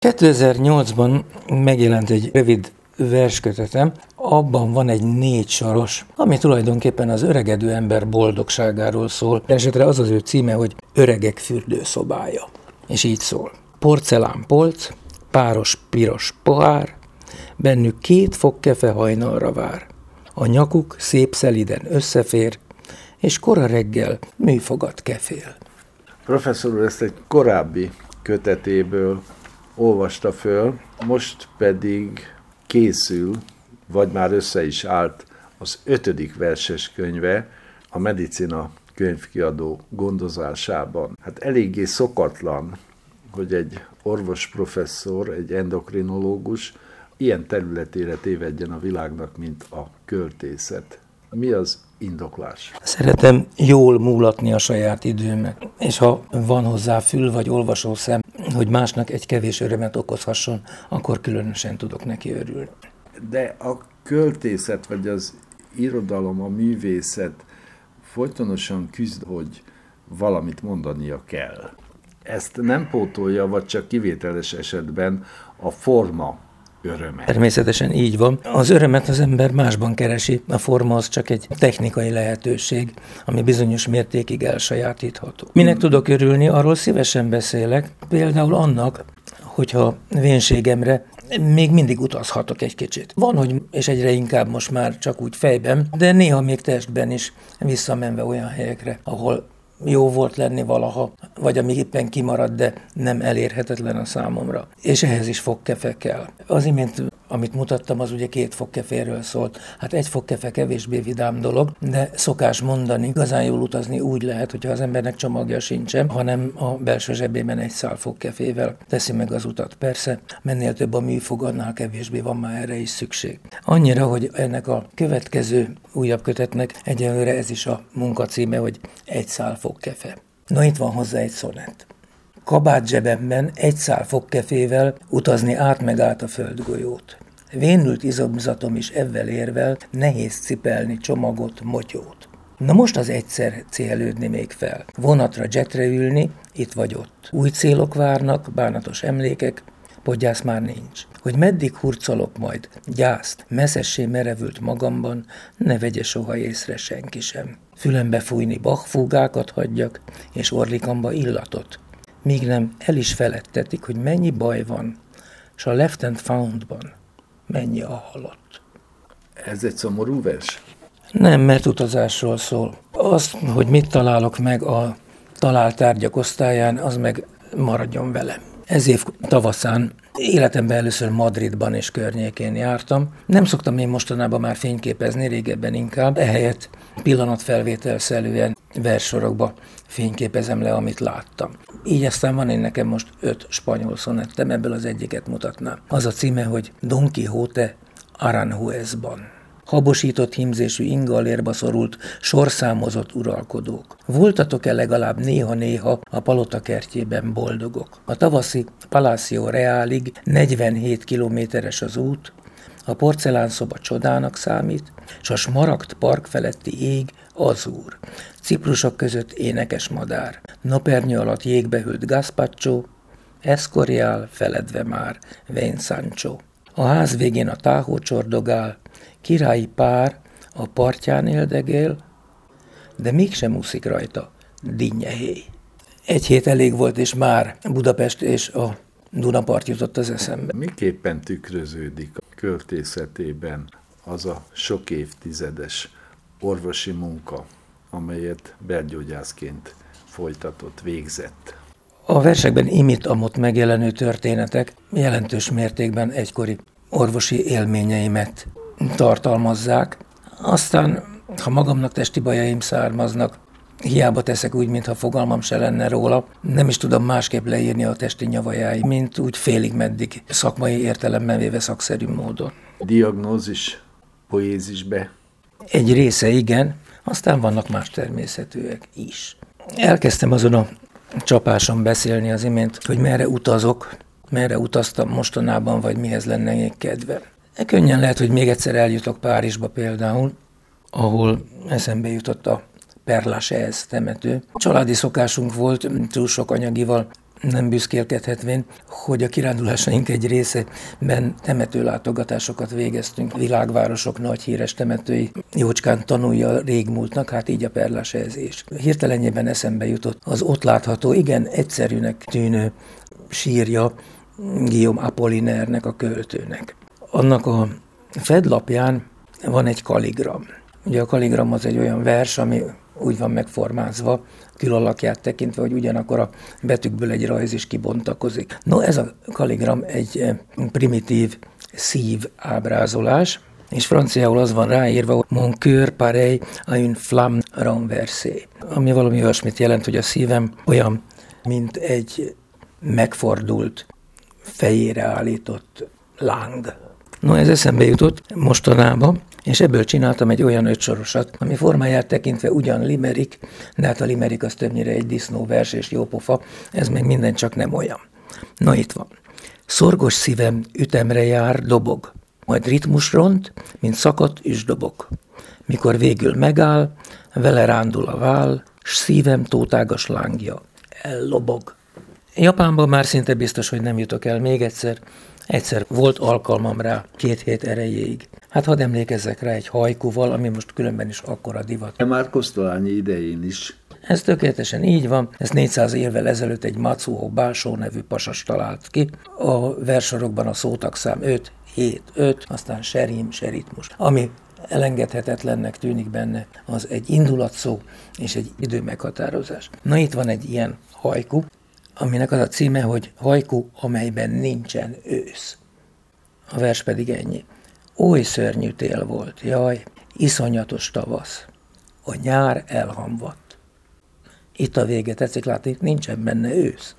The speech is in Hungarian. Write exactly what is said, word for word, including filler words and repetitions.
kétezer-nyolcban megjelent egy rövid verskötetem, abban van egy négy soros, ami tulajdonképpen az öregedő ember boldogságáról szól. Esetre az az ő címe, hogy Öregek fürdőszobája. És így szól. Porcelánpolc, páros piros pohár, bennük két fog kefe hajnalra vár. A nyakuk szép szeliden összefér, és kora reggel műfogat kefél. Professzor úr ezt egy korábbi kötetéből olvasta föl, most pedig készül, vagy már össze is állt az ötödik verses könyve a Medicina könyvkiadó gondozásában. Hát eléggé szokatlan, hogy egy orvosprofesszor, egy endokrinológus ilyen területére tévedjen a világnak, mint a költészet. Mi az indoklás? Szeretem jól múlatni a saját időmet, és ha van hozzá fül vagy olvasó szem, hogy másnak egy kevés örömet okozhasson, akkor különösen tudok neki örülni. De a költészet, vagy az irodalom, a művészet folytonosan küzd, hogy valamit mondania kell. Ezt nem pótolja, vagy csak kivételes esetben a forma öröme. Természetesen így van. Az örömet az ember másban keresi, a forma az csak egy technikai lehetőség, ami bizonyos mértékig elsajátítható. Minek tudok örülni, arról szívesen beszélek, például annak, hogyha vénségemre még mindig utazhatok egy kicsit. Van, hogy, és egyre inkább most már csak úgy fejben, de néha még testben is visszamenve olyan helyekre, ahol jó volt lenni valaha, vagy ami éppen kimarad, de nem elérhetetlen a számomra. És ehhez is fogkefe kell. Az imént, amit mutattam, az ugye két fogkeféről szólt. Hát egy fogkefe kevésbé vidám dolog, de szokás mondani, igazán jól utazni úgy lehet, hogyha az embernek csomagja sincsen, hanem a belső zsebében egy szál fogkefével teszi meg az utat. Persze, mennél több a műfog, annál kevésbé van már erre is szükség. Annyira, hogy ennek a következő újabb kötetnek egyelőre ez is a munkacíme, hogy egy szál fogkefe. Na itt van hozzá egy szonett. Kabát zsebemben egy szál fogkefével utazni át meg át a földgolyót. Vénült izomzatom is evvel érvel, nehéz cipelni csomagot, motyót. Na most az egyszer célődni még fel. Vonatra, jetre ülni, itt vagy ott. Új célok várnak, bánatos emlékek, podgyász már nincs. Hogy meddig hurcolok majd, gyászt, messzessé merevült magamban, ne vegye soha észre senki sem. Fülembe fújni Bach-fúgákat hagyjak, és orlikamba illatot. Míg nem el is feledtetik, hogy mennyi baj van, s a Left and Foundban mennyi a halott. Ez egy szomorú vers? Nem, mert utazásról szól. Az, hogy mit találok meg a talált tárgyak osztályán, az meg maradjon velem. Ez év tavaszán életemben először Madridban és környékén jártam. Nem szoktam én mostanában már fényképezni, régebben inkább. Ehelyett pillanatfelvételszerűen verssorokba fényképezem le, amit láttam. Így aztán van én nekem most öt spanyol szonettem, ebből az egyiket mutatnám. Az a címe, hogy Don Quixote Aranjuezban. Habosított hímzésű ingallérba szorult, sorszámozott uralkodók. Voltatok-e legalább néha-néha a palota kertjében boldogok? A tavaszi Palacio Realig negyvenhét kilométeres az út, a porcelánszoba csodának számít, s a smaragd park feletti ég azúr. Ciprusok között énekes madár. Napernyő alatt jégbe hűlt gazpacho, Escorial feledve már, Vén Sancho. A ház végén a Tahoe csordogál, királyi pár a partján éldegél, de mégsem úszik rajta dinnyehéj. Egy hét elég volt, és már Budapest és a Dunapart jutott az eszembe. Miképpen tükröződik a költészetében az a sok évtizedes orvosi munka, amelyet belgyógyászként folytatott, végzett? A versekben imit-amott megjelenő történetek jelentős mértékben egykori orvosi élményeimet tartalmazzák. Aztán, ha magamnak testi bajaim származnak, hiába teszek úgy, mintha fogalmam se lenne róla, nem is tudom másképp leírni a testi nyavajáim, mint úgy félig meddig szakmai értelemben véve szakszerű módon. Diagnózis, poézisbe? Egy része igen, aztán vannak más természetűek is. Elkezdtem azon a csapáson beszélni az imént, hogy merre utazok, merre utaztam mostanában, vagy mihez lenne még kedve. Könnyen lehet, hogy még egyszer eljutok Párizsba például, ahol eszembe jutott a Père Lachaise temető. Családi szokásunk volt túl sok anyagival nem büszkélkedhetvén, hogy a kirándulásaink egy részében temetőlátogatásokat végeztünk. Világvárosok nagy híres temetői jócskán tanulja a régmúltnak, hát így a Perlás ez is. Hirtelenjében eszembe jutott az ott látható, igen egyszerűnek tűnő sírja Guillaume Apollinaire-nek, a költőnek. Annak a fedlapján van egy kaligram. Ugye a kaligram az egy olyan vers, ami úgy van megformázva, külalakját tekintve, hogy ugyanakkor a betűkből egy rajz is kibontakozik. No, ez a kaligram egy primitív szív ábrázolás, és franciául az van ráírva, hogy mon cœur pareil à une flamme renversée, ami valami olyasmit jelent, hogy a szívem olyan, mint egy megfordult, fejére állított láng. No, ez eszembe jutott mostanában, és ebből csináltam egy olyan ötsorosat, ami formáját tekintve ugyan limerik, de hát a limerik az többnyire egy disznóvers és jópofa, ez meg minden csak nem olyan. Na itt van. Szorgos szívem ütemre jár, dobog, majd ritmus ront, mint szakadt üsdobok. Mikor végül megáll, vele rándul a vál, s szívem tótágas lángja ellobog. Japánban már szinte biztos, hogy nem jutok el még egyszer. Egyszer volt alkalmam rá két hét erejéig. Hát hadd emlékezzek rá egy hajkuval, ami most különben is akkora divat. Már Kosztolányi idején is. Ez tökéletesen így van. Ezt négyszáz évvel ezelőtt egy Matsuo Basho nevű pasas talált ki. A versorokban a szótagszám öt, hét, öt, aztán serim, seritmus. Ami elengedhetetlennek tűnik benne, az egy indulatszó és egy időmeghatározás. Na itt van egy ilyen hajku, aminek az a címe, hogy hajku, amelyben nincsen ősz. A vers pedig ennyi. Oly szörnyű tél volt, jaj, iszonyatos tavasz. A nyár elhamvadt. Itt a vége, tetszik látni, nincsen benne ősz.